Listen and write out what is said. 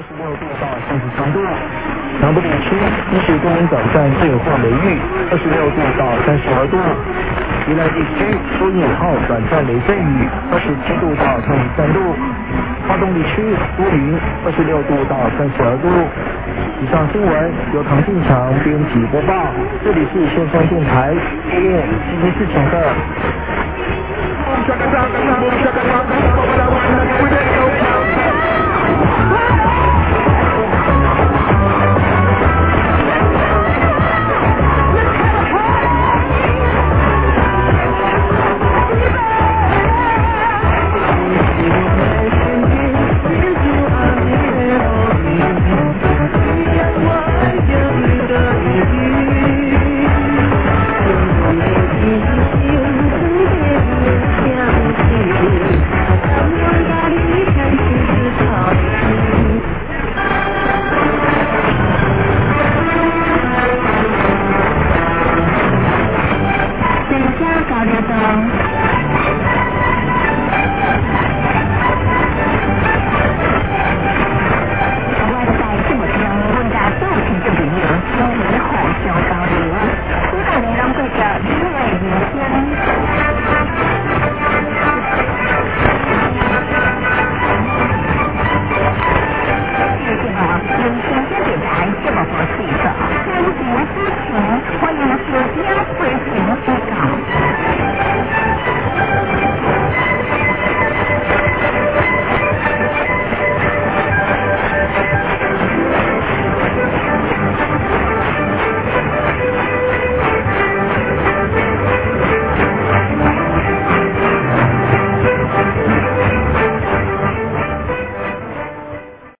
26度到33度。南部地区一时多云短暂阵雨或雷雨，26度到32度。宜兰地区多云午后短暂雷阵雨，27度到33度。花东地区多云，26度到32度。以上新闻由唐进强编辑播报，这里是线上电台 AM 774强的。